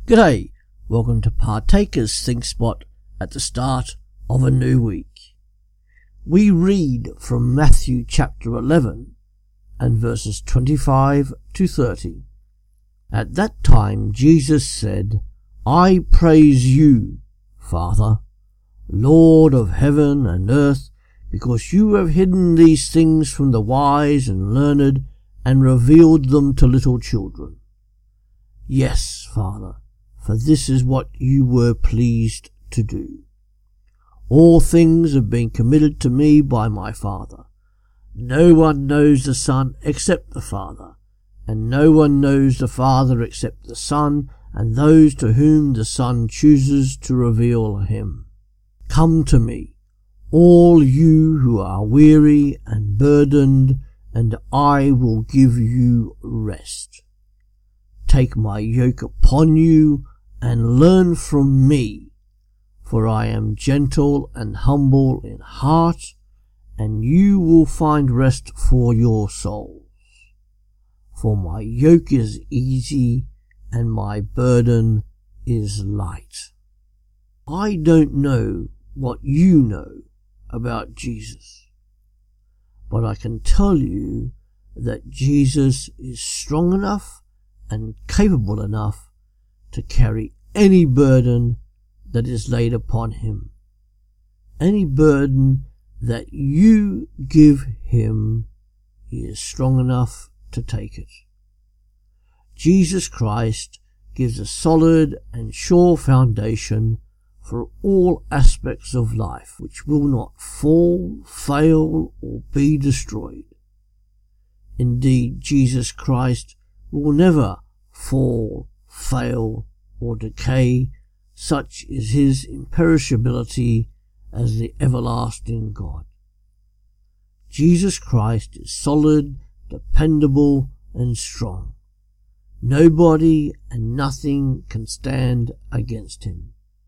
G'day, welcome to Partakers Think Spot at the start of a new week. We read from Matthew chapter 11 and verses 25 to 30. At that time Jesus said, I praise you, Father, Lord of heaven and earth, because you have hidden these things from the wise and learned and revealed them to little children. Yes, Father, for this is what you were pleased to do. All things have been committed to me by my Father. No one knows the Son except the Father, and no one knows the Father except the Son, and those to whom the Son chooses to reveal him. Come to me, all you who are weary and burdened, and I will give you rest. Take my yoke upon you and learn from me, for I am gentle and humble in heart, and you will find rest for your souls. For my yoke is easy and my burden is light. I don't know what you know about Jesus, but I can tell you that Jesus is strong enough and capable enough to carry any burden that is laid upon him. Any burden that you give him, he is strong enough to take it. Jesus Christ gives a solid and sure foundation for all aspects of life, which will not fall, fail, or be destroyed. Indeed, Jesus Christ will never fall, fail, or decay. Such is his imperishability as the everlasting God. Jesus Christ is solid, dependable, and strong. Nobody and nothing can stand against him.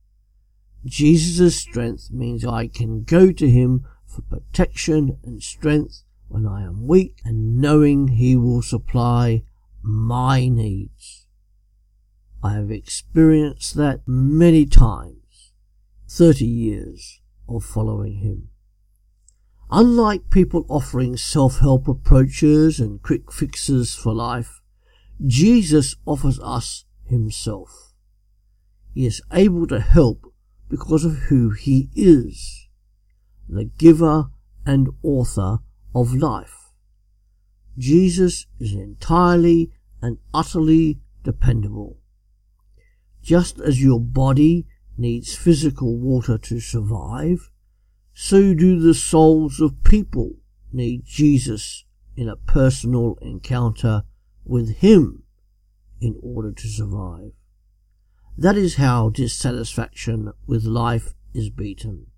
Jesus' strength means I can go to him for protection and strength when I am weak, and knowing he will supply my needs. I have experienced that many times, 30 years of following him. Unlike people offering self-help approaches and quick fixes for life, Jesus offers us himself. He is able to help because of who he is, the giver and author of life. Jesus is entirely and utterly dependable. Just as your body needs physical water to survive, so do the souls of people need Jesus in a personal encounter with him in order to survive. That is how dissatisfaction with life is beaten.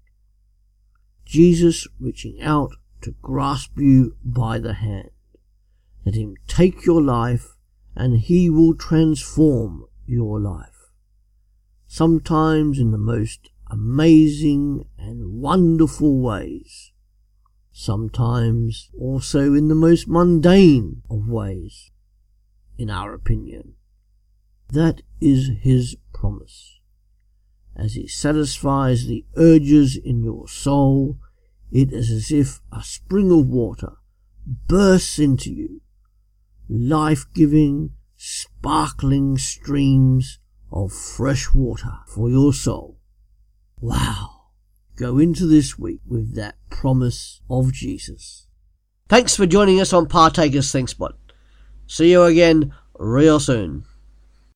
Jesus reaching out to grasp you by the hand. Let him take your life and he will transform your life. Sometimes in the most amazing and wonderful ways. Sometimes also in the most mundane of ways, in our opinion. That is his promise. As he satisfies the urges in your soul, it is as if a spring of water bursts into you, life-giving, sparkling streams of fresh water for your soul. Wow! Go into this week with that promise of Jesus. Thanks for joining us on Partakers Think Spot. See you again real soon.